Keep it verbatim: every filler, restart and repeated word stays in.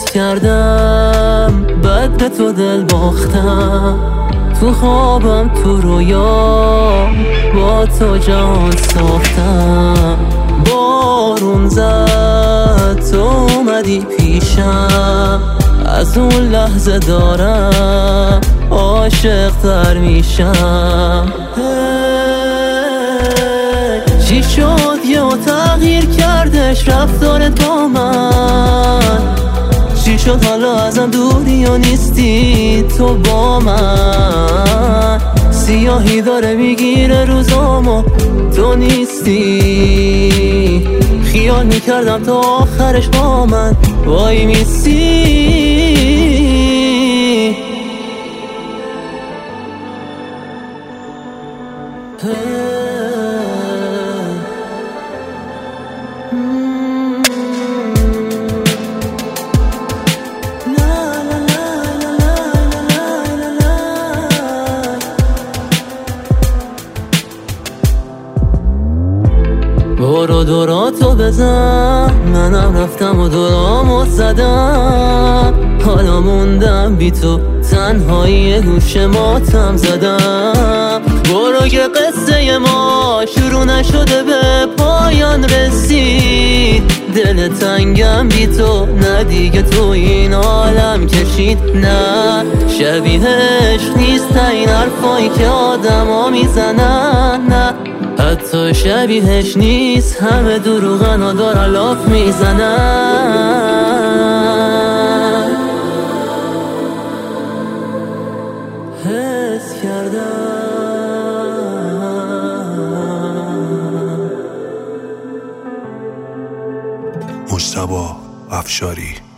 حس کردم بد به تو دل باختم، تو خوابم تو رویا با تو جان ساختم. بارون زد تو اومدی پیشم، از اون لحظه دارم عاشق تر میشم. چی شد یه تغییر کردش رفتارت با من؟ چی شد حالا ازم دوری و نیستی تو با من؟ سیاهی داره میگیره روزامو تو نیستی، خیال میکردم تا آخرش با من وای میسی. برو دوراتو بزن، منم رفتم و دورامو زدم. حالا موندم بی تو تنهایی گوش ماتم زدم. برو که قصه ما شروع نشده به پایان رسید. دل تنگم بی تو نه دیگه تو این عالم کشید. نه شبیهش نیست این حرفایی که آدم ها میزنن، نه حتی شبیهش نیست، همه دروغن ها دارن لاف میزنن. حس کردم. مجتبی افشاری.